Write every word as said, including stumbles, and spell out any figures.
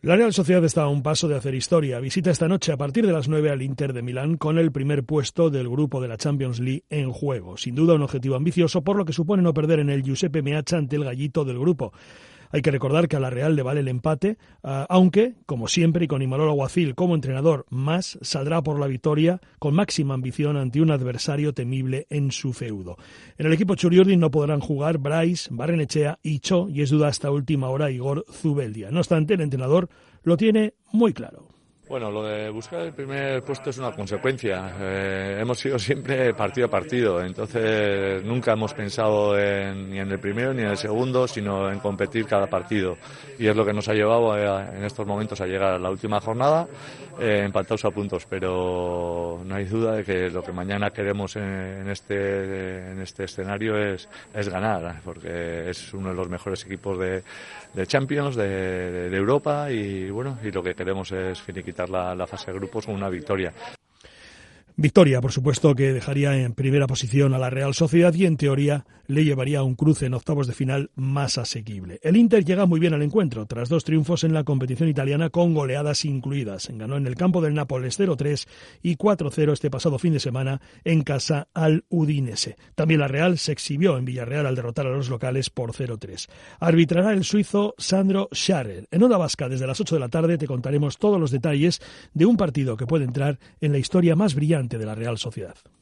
La Real Sociedad está a un paso de hacer historia. Visita esta noche a partir de las nueve al Inter de Milán con el primer puesto del grupo de la Champions League en juego. Sin duda un objetivo ambicioso, por lo que supone no perder en el Giuseppe Meazza ante el gallito del grupo. Hay que recordar que a la Real le vale el empate, uh, aunque, como siempre, y con Imanol Alguacil como entrenador más, saldrá por la victoria con máxima ambición ante un adversario temible en su feudo. En el equipo Txuri-Urdin no podrán jugar Brais, Barrenechea y Cho, y es duda hasta última hora Igor Zubeldia. No obstante, el entrenador lo tiene muy claro. Bueno, lo de buscar el primer puesto es una consecuencia. Eh, hemos sido siempre partido a partido, entonces nunca hemos pensado en, ni en el primero ni en el segundo, sino en competir cada partido. Y es lo que nos ha llevado a, en estos momentos a llegar a la última jornada, eh, empatados a puntos. Pero no hay duda de que lo que mañana queremos en, en, este, en este escenario es, es ganar, porque es uno de los mejores equipos de, de Champions, de, de, de Europa, y bueno, y lo que queremos es finiquitar La, la fase de grupos con una victoria. Victoria, por supuesto, que dejaría en primera posición a la Real Sociedad y, en teoría, le llevaría a un cruce en octavos de final más asequible. El Inter llega muy bien al encuentro, tras dos triunfos en la competición italiana con goleadas incluidas. Ganó en el campo del Nápoles cero tres y cuatro cero este pasado fin de semana en casa al Udinese. También la Real se exhibió en Villarreal al derrotar a los locales por cero tres. Arbitrará el suizo Sandro Scharrer. En Onda Vasca, desde las ocho de la tarde, te contaremos todos los detalles de un partido que puede entrar en la historia más brillante de la Real Sociedad.